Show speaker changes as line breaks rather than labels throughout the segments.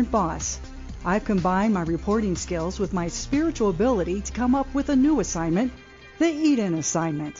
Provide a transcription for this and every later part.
different boss. I've combined my reporting skills with my spiritual ability to come up with a new assignment, the Eden Assignment.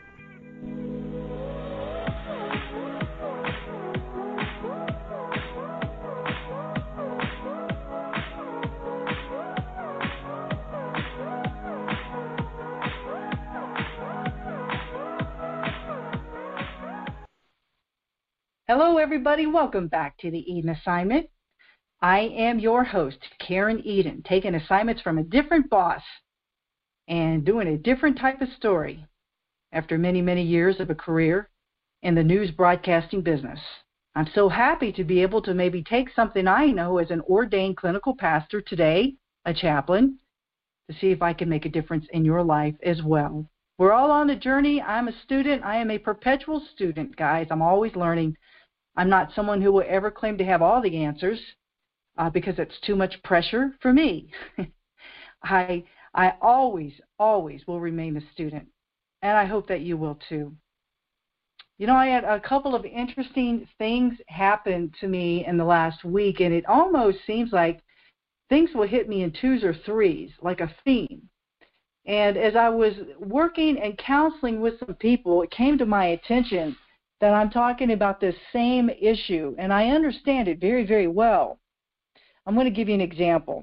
Hello, everybody. Welcome back to the Eden Assignment. I am your host, Karen Eden, taking assignments from a different boss and doing a different type of story after many, many years of a career in the news broadcasting business. I'm so happy to be able to maybe take something I know as an ordained clinical pastor today, a chaplain, to see if I can make a difference in your life as well. We're all on a journey. I'm a student. I am a perpetual student, guys. I'm always learning. I'm not someone who will ever claim to have all the answers because it's too much pressure for me. I always will remain a student, and I hope that you will too. You know, I had a couple of interesting things happen to me in the last week, and it almost seems like things will hit me in twos or threes, like a theme. And as I was working and counseling with some people, it came to my attention that I'm talking about this same issue, and I understand it very, very well. I'm going to give you an example.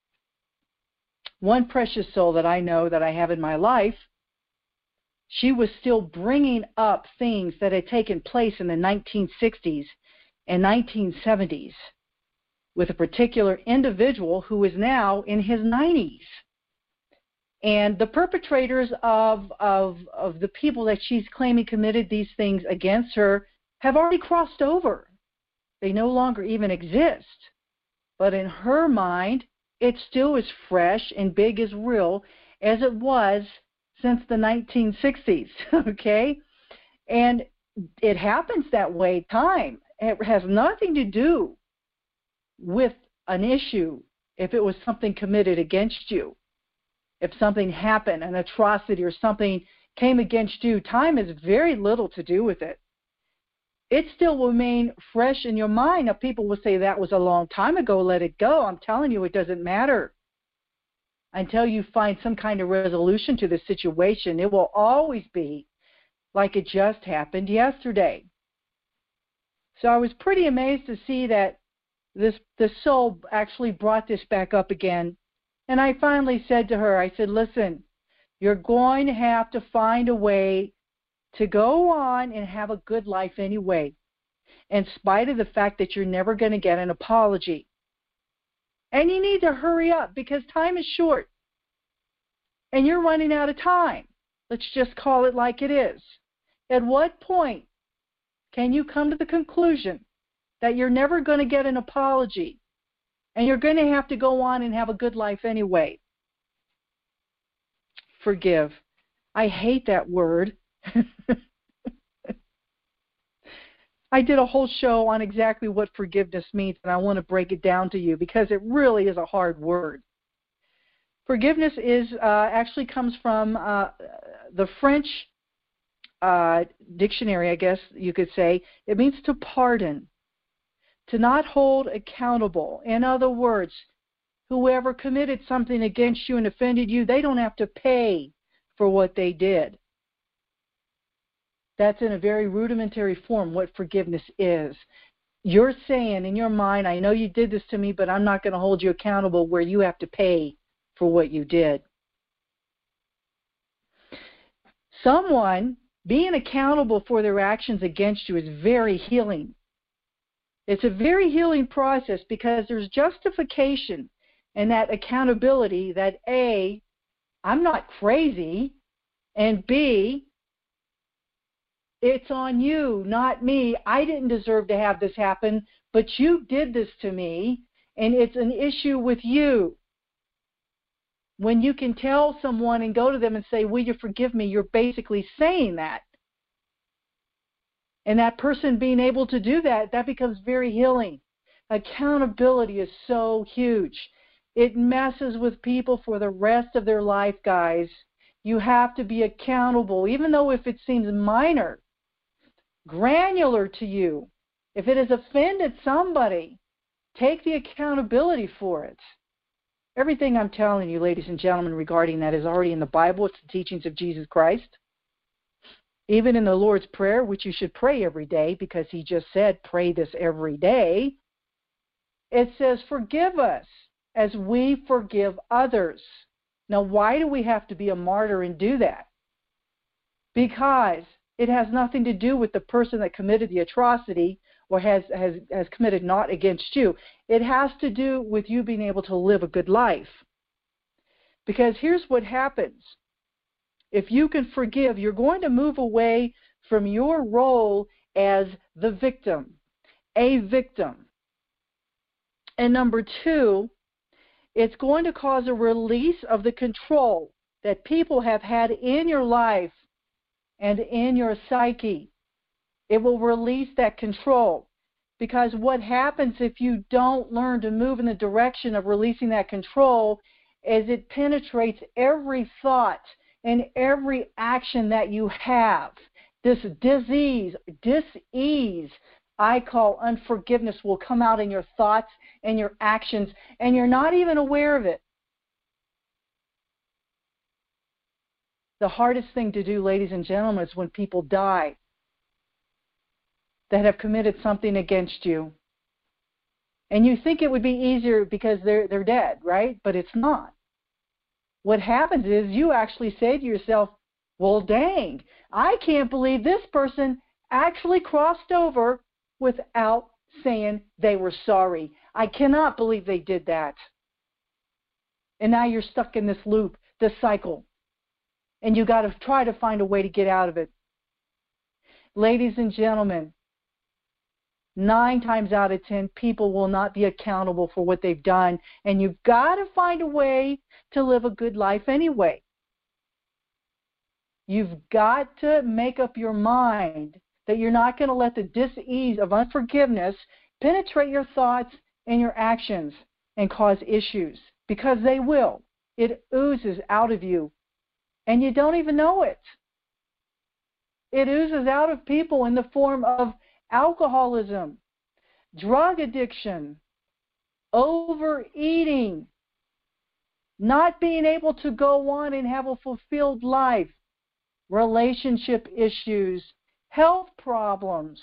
One precious soul that I know that I have in my life, she was still bringing up things that had taken place in the 1960s and 1970s with a particular individual who is now in his 90s. And the perpetrators of the people that she's claiming committed these things against her have already crossed over. They no longer even exist. But in her mind, it still is fresh and big as real as it was since the 1960s, okay? And it happens that way, time. It has nothing to do with an issue if it was something committed against you. If something happened, an atrocity or something came against you, time has very little to do with it. It still will remain fresh in your mind. Now, people will say that was a long time ago, let it go. I'm telling you, it doesn't matter. Until you find some kind of resolution to the situation, it will always be like it just happened yesterday. So I was pretty amazed to see that this soul actually brought this back up again. And I finally said to her, I said, listen, you're going to have to find a way to go on and have a good life anyway, in spite of the fact that you're never going to get an apology. And you need to hurry up because time is short. And you're running out of time. Let's just call it like it is. At what point can you come to the conclusion that you're never going to get an apology? And you're going to have to go on and have a good life anyway. Forgive. I hate that word. I did a whole show on exactly what forgiveness means, and I want to break it down to you because it really is a hard word. Forgiveness actually comes from the French dictionary, I guess you could say. It means to pardon. To not hold accountable. In other words, whoever committed something against you and offended you, they don't have to pay for what they did. That's in a very rudimentary form what forgiveness is. You're saying in your mind, I know you did this to me, but I'm not going to hold you accountable where you have to pay for what you did. Someone being accountable for their actions against you is very healing. It's a very healing process because there's justification and that accountability that A, I'm not crazy, and B, it's on you, not me. I didn't deserve to have this happen, but you did this to me, and it's an issue with you. When you can tell someone and go to them and say, will you forgive me, you're basically saying that. And that person being able to do that, that becomes very healing. Accountability is so huge. It messes with people for the rest of their life, guys. You have to be accountable, even though if it seems minor, granular to you, if it has offended somebody, Take the accountability for it. Everything I'm telling you, ladies and gentlemen, regarding that is already in the Bible. It's the teachings of Jesus Christ. Even in the Lord's Prayer, which you should pray every day, because he just said, pray this every day, it says, forgive us as we forgive others. Now, why do we have to be a martyr and do that? Because it has nothing to do with the person that committed the atrocity or has committed not against you. It has to do with you being able to live a good life. Because here's what happens. If you can forgive, you're going to move away from your role as the victim, a victim. And number two, it's going to cause a release of the control that people have had in your life and in your psyche. It will release that control. Because what happens if you don't learn to move in the direction of releasing that control is it penetrates every thought and every action that you have. This dis-ease, I call unforgiveness, will come out in your thoughts and your actions, and you're not even aware of it. The hardest thing to do, ladies and gentlemen, is when people die that have committed something against you. And you think it would be easier because they're dead, right? But it's not. What happens is you actually say to yourself, well, dang, I can't believe this person actually crossed over without saying they were sorry. I cannot believe they did that. And now you're stuck in this loop, this cycle. And you got to try to find a way to get out of it. Ladies and gentlemen, 9 times out of 10, people will not be accountable for what they've done. And you've got to find a way to live a good life anyway. You've got to make up your mind that you're not going to let the dis-ease of unforgiveness penetrate your thoughts and your actions and cause issues. Because they will. It oozes out of you. And you don't even know it. It oozes out of people in the form of alcoholism, drug addiction, overeating, not being able to go on and have a fulfilled life, relationship issues, health problems.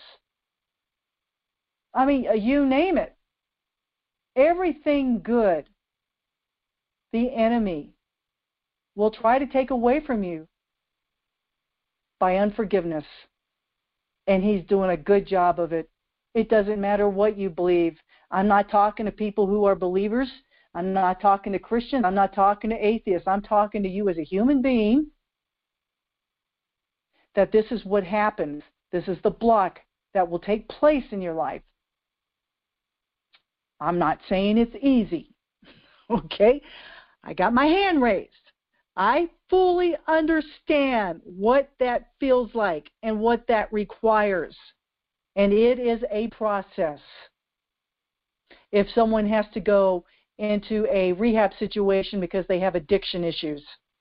I mean, you name it. Everything good, the enemy will try to take away from you by unforgiveness. And he's doing a good job of it. It doesn't matter what you believe. I'm not talking to people who are believers. I'm not talking to Christians. I'm not talking to atheists. I'm talking to you as a human being. That this is what happens. This is the block that will take place in your life. I'm not saying it's easy. Okay? I got my hand raised. I fully understand what that feels like and what that requires. And it is a process. If someone has to go into a rehab situation because they have addiction issues,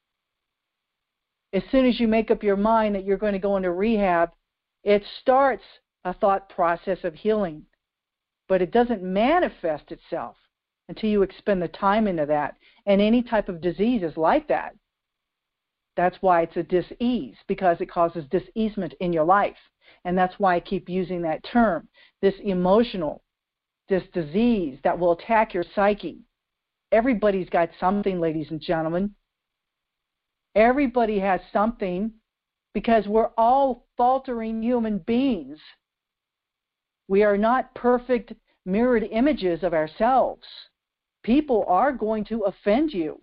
as soon as you make up your mind that you're going to go into rehab, it starts a thought process of healing. But it doesn't manifest itself until you expend the time into that. And any type of disease is like that. That's why it's a dis-ease, because it causes dis-easement in your life. And that's why I keep using that term, this emotional, this disease that will attack your psyche. Everybody's got something, ladies and gentlemen. Everybody has something, because we're all faltering human beings. We are not perfect mirrored images of ourselves. People are going to offend you.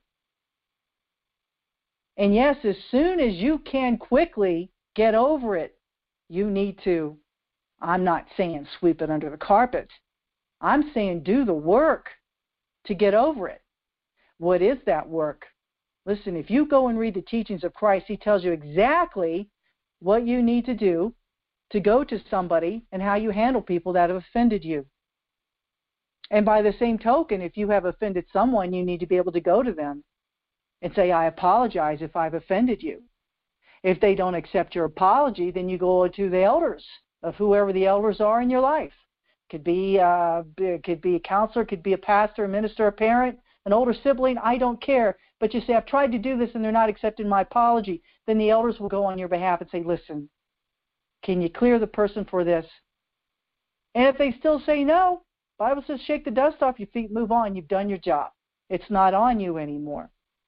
And yes, as soon as you can quickly get over it, you need to, I'm not saying sweep it under the carpet. I'm saying do the work to get over it. What is that work? Listen, if you go and read the teachings of Christ, he tells you exactly what you need to do to go to somebody and how you handle people that have offended you. And by the same token, if you have offended someone, you need to be able to go to them and say, I apologize if I've offended you. If they don't accept your apology, then you go to the elders of whoever the elders are in your life. Could be a counselor, could be a pastor, a minister, a parent, an older sibling, I don't care. But you say, I've tried to do this and they're not accepting my apology. Then the elders will go on your behalf and say, listen, can you clear the person for this? And if they still say no, the Bible says shake the dust off your feet, move on. You've done your job. It's not on you anymore.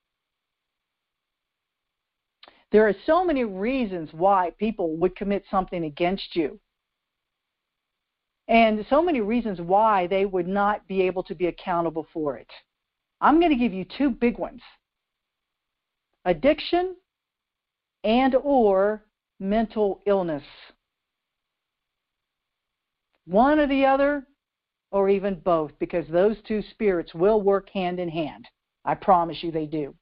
There are so many reasons why people would commit something against you. And so many reasons why they would not be able to be accountable for it. I'm going to give you two big ones. Addiction and or mental illness. One or the other, or even both, because those two spirits will work hand in hand. I promise you they do.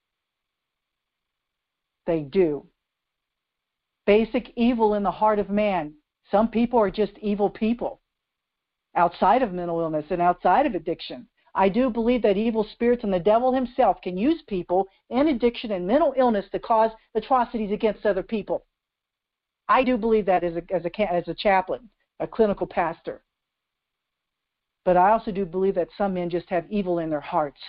They do. Basic evil in the heart of man. Some people are just evil people outside of mental illness and outside of addiction. I do believe that evil spirits and the devil himself can use people in addiction and mental illness to cause atrocities against other people. I do believe that as a chaplain, a clinical pastor. But I also do believe that some men just have evil in their hearts.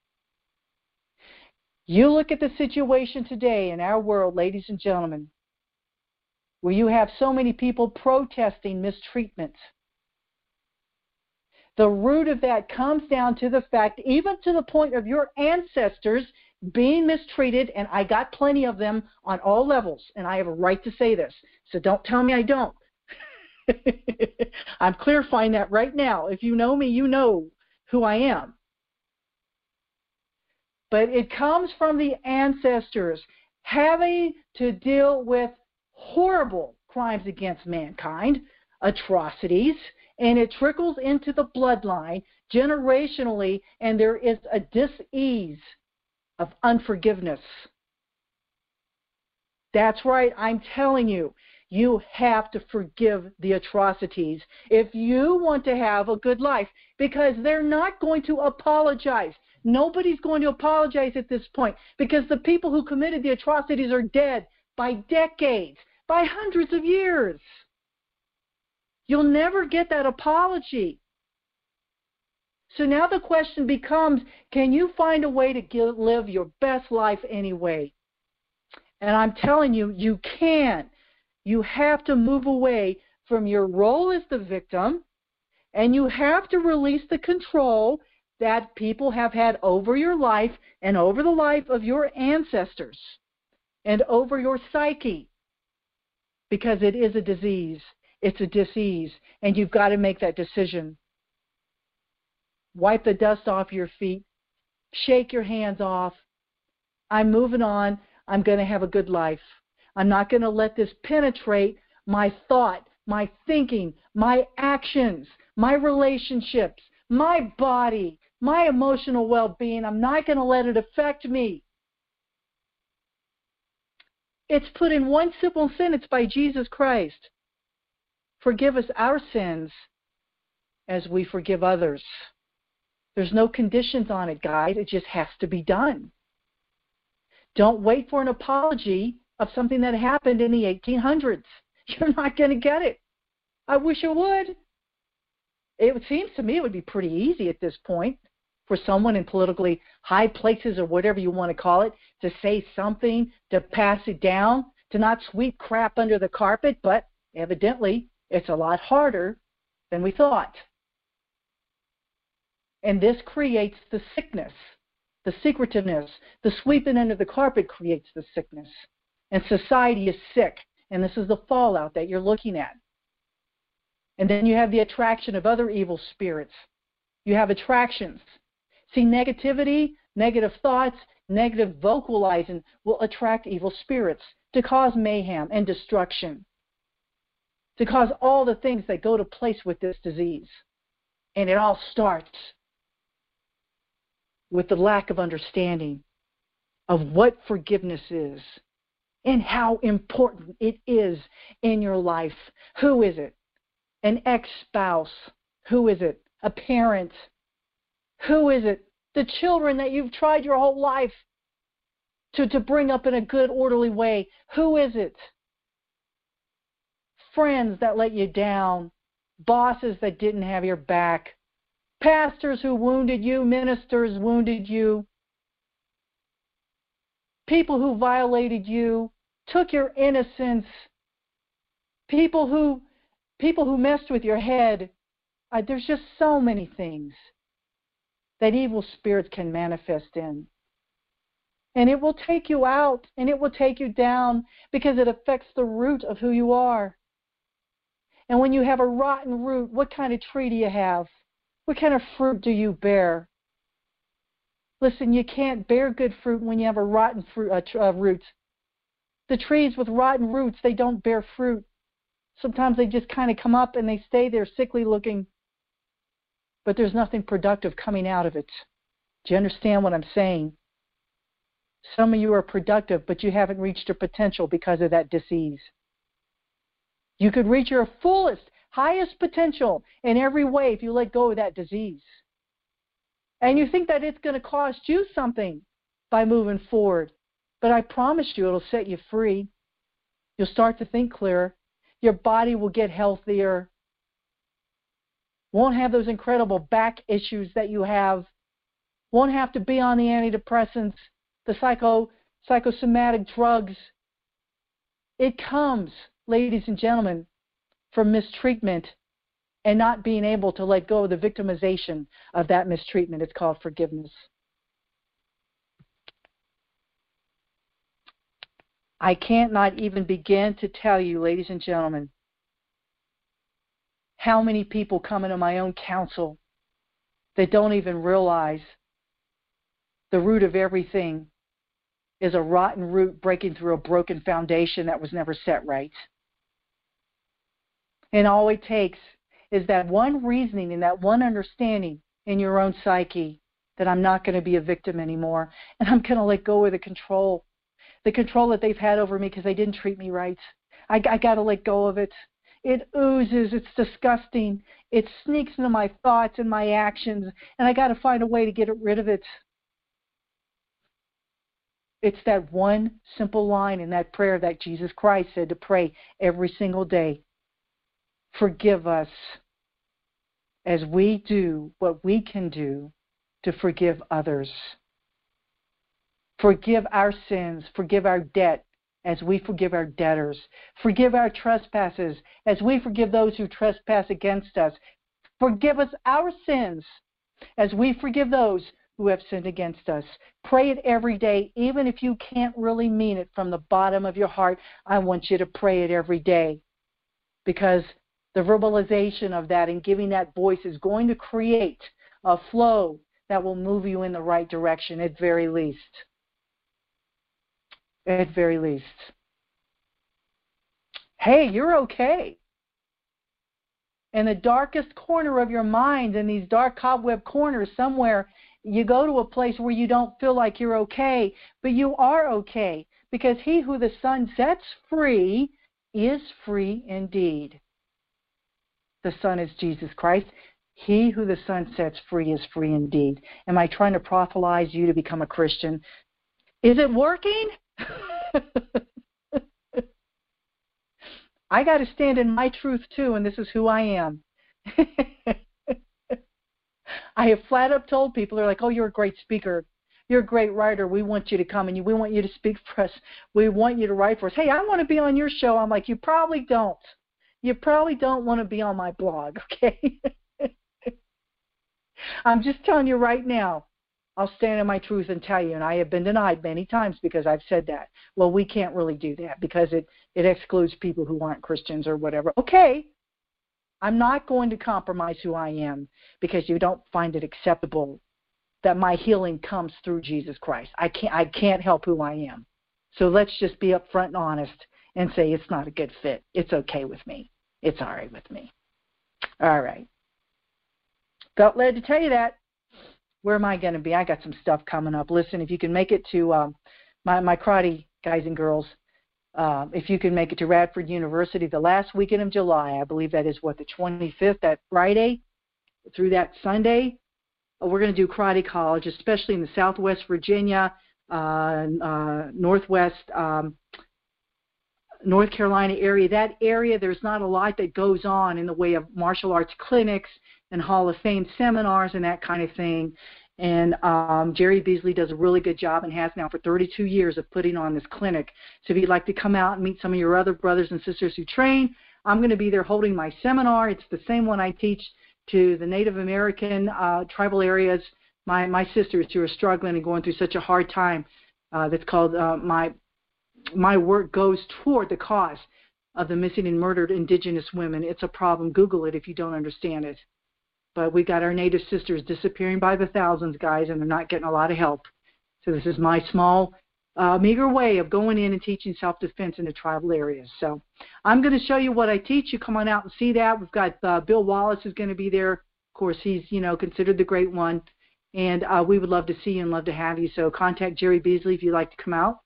You look at the situation today in our world, ladies and gentlemen, where you have so many people protesting mistreatment. The root of that comes down to the fact, even to the point of your ancestors being mistreated, and I got plenty of them on all levels, and I have a right to say this, so don't tell me I don't. I'm clarifying that right now. If you know me, you know who I am. But it comes from the ancestors having to deal with horrible crimes against mankind, atrocities, and it trickles into the bloodline generationally, and there is a dis-ease of unforgiveness. That's right, I'm telling you, you have to forgive the atrocities if you want to have a good life, because they're not going to apologize. Nobody's going to apologize at this point, because the people who committed the atrocities are dead by decades, by hundreds of years. You'll never get that apology. So now the question becomes, can you find a way to live your best life anyway? And I'm telling you, you can. You have to move away from your role as the victim, and you have to release the control that people have had over your life and over the life of your ancestors and over your psyche, because it is a disease. It's a disease, and you've got to make that decision. Wipe the dust off your feet. Shake your hands off. I'm moving on. I'm going to have a good life. I'm not going to let this penetrate my thought, my thinking, my actions, my relationships, my body, my emotional well-being. I'm not going to let it affect me. It's put in one simple sentence by Jesus Christ. Forgive us our sins as we forgive others. There's no conditions on it, guys. It just has to be done. Don't wait for an apology of something that happened in the 1800s. You're not going to get it. I wish it would. It seems to me it would be pretty easy at this point for someone in politically high places or whatever you want to call it to say something, to pass it down, to not sweep crap under the carpet, but evidently it's a lot harder than we thought. And this creates the sickness, the secretiveness. The sweeping under the carpet creates the sickness. And society is sick, and this is the fallout that you're looking at. And then you have the attraction of other evil spirits. You have attractions. See, negativity, negative thoughts, negative vocalizing will attract evil spirits to cause mayhem and destruction, to cause all the things that go to place with this disease. And it all starts with the lack of understanding of what forgiveness is and how important it is in your life. Who is it? An ex-spouse? Who is it? A parent? Who is it? The children that you've tried your whole life to bring up in a good, orderly way. Who is it? Friends that let you down. bosses that didn't have your back, pastors who wounded you, ministers wounded you, people who violated you, took your innocence, people who messed with your head. There's just so many things that evil spirits can manifest in. And it will take you out, and it will take you down, because it affects the root of who you are. And when you have a rotten root, what kind of tree do you have? What kind of fruit do you bear? Listen, you can't bear good fruit when you have a rotten root. The trees with rotten roots, they don't bear fruit. Sometimes they just kind of come up and they stay there sickly looking. But there's nothing productive coming out of it. Do you understand what I'm saying? Some of you are productive, but you haven't reached your potential because of that disease. You could reach your fullest, highest potential in every way if you let go of that disease. And you think that it's going to cost you something by moving forward. But I promise you it'll set you free. You'll start to think clearer. Your body will get healthier. Won't have those incredible back issues that you have. Won't have to be on the antidepressants, the psychosomatic drugs. It comes, ladies and gentlemen, from mistreatment and not being able to let go of the victimization of that mistreatment. It's called forgiveness. I can't not even begin to tell you, ladies and gentlemen, how many people come into my own counsel that don't even realize the root of everything is a rotten root breaking through a broken foundation that was never set right. And all it takes is that one reasoning and that one understanding in your own psyche that I'm not going to be a victim anymore, and I'm going to let go of the control that they've had over me because they didn't treat me right. I got to let go of it. It oozes. It's disgusting. It sneaks into my thoughts and my actions, and I got to find a way to get rid of it. It's that one simple line in that prayer that Jesus Christ said to pray every single day. Forgive us as we do what we can do to forgive others. Forgive our sins, forgive our debt as we forgive our debtors. Forgive our trespasses as we forgive those who trespass against us. Forgive us our sins as we forgive those who have sinned against us. Pray it every day, even if you can't really mean it from the bottom of your heart. I want you to pray it every day, because the verbalization of that and giving that voice is going to create a flow that will move you in the right direction at very least. At very least. Hey, you're okay. In the darkest corner of your mind, in these dark cobweb corners somewhere, you go to a place where you don't feel like you're okay, but you are okay, because he who the Son sets free is free indeed. The Son is Jesus Christ. He who the Son sets free is free indeed. Am I trying to proselytize you to become a Christian? Is it working? I got to stand in my truth too, and this is who I am. I have flat up told people, they're like, oh, you're a great speaker. You're a great writer. We want you to come and we want you to speak for us. We want you to write for us. Hey, I want to be on your show. I'm like, you probably don't. You probably don't want to be on my blog, okay? I'm just telling you right now. I'll stand in my truth and tell you, and I have been denied many times because I've said that. Well, we can't really do that because it excludes people who aren't Christians or whatever. Okay, I'm not going to compromise who I am because you don't find it acceptable that my healing comes through Jesus Christ. I can't help who I am. So let's just be upfront and honest and say it's not a good fit. It's okay with me. It's all right with me. All right. Felt led to tell you that. Where am I going to be? I got some stuff coming up. Listen, if you can make it to my karate guys and girls, if you can make it to Radford University the last weekend of July, I believe that is the 25th, that Friday through that Sunday, we're going to do karate college, especially in the Southwest Virginia, Northwest North Carolina area. That area, there's not a lot that goes on in the way of martial arts clinics and Hall of Fame seminars and that kind of thing. And Jerry Beasley does a really good job and has now for 32 years of putting on this clinic. So if you'd like to come out and meet some of your other brothers and sisters who train, I'm going to be there holding my seminar. It's the same one I teach to the Native American tribal areas, my sisters who are struggling and going through such a hard time. That's called My Work Goes Toward the Cause of the Missing and Murdered Indigenous Women. It's a problem. Google it if you don't understand it. But we got our Native sisters disappearing by the thousands, guys, and they're not getting a lot of help. So this is my small, meager way of going in and teaching self-defense in the tribal areas. So I'm going to show you what I teach. You come on out and see that. We've got Bill Wallace who's going to be there. Of course, he's, considered the great one. And we would love to see you and love to have you. So contact Jerry Beasley if you'd like to come out.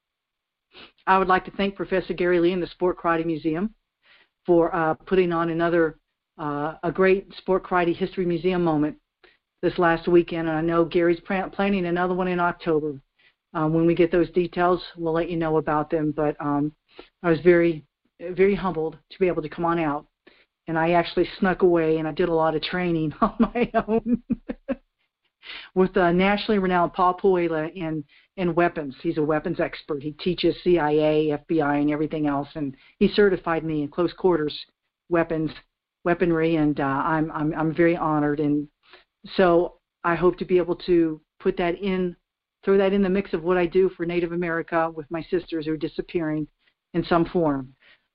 I would like to thank Professor Gary Lee and the Sport Karate Museum for putting on another a great Sport Karate History Museum moment this last weekend. And I know Gary's planning another one in October. When we get those details, we'll let you know about them. But I was very, very humbled to be able to come on out. And I actually snuck away and I did a lot of training on my own with nationally renowned Paul Puela in weapons. He's a weapons expert. He teaches CIA, FBI, and everything else, and he certified me in close quarters weaponry, and I'm very honored. And so I hope to be able to throw that in the mix of what I do for Native America with my sisters who are disappearing in some form.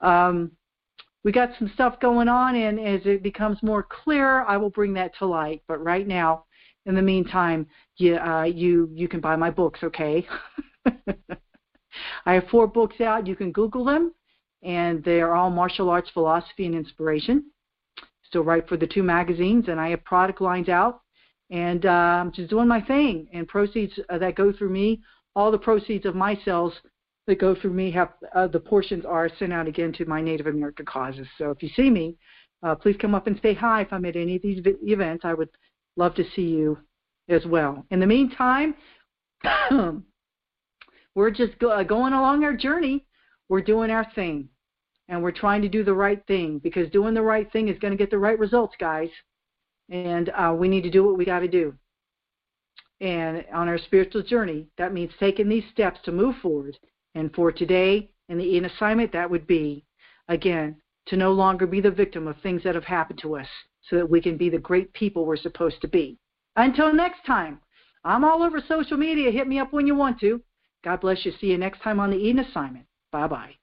We got some stuff going on, and as it becomes more clear, I will bring that to light. But right now, in the meantime, you can buy my books, okay? I have 4 books out. You can Google them, and they are all martial arts philosophy and inspiration. Still write for the 2 magazines, and I have product lines out, and I'm just doing my thing. And proceeds that go through me, all the proceeds of my sales that go through me have the portions are sent out again to my Native American causes. So if you see me, please come up and say hi if I'm at any of these events. I would love to see you as well. In the meantime, we're just going along our journey. We're doing our thing, and we're trying to do the right thing, because doing the right thing is going to get the right results, guys. And we need to do what we got to do. And on our spiritual journey, that means taking these steps to move forward. And for today, in the Eden assignment, that would be, again, to no longer be the victim of things that have happened to us, so that we can be the great people we're supposed to be. Until next time, I'm all over social media. Hit me up when you want to. God bless you. See you next time on the Eden Assignment. Bye-bye.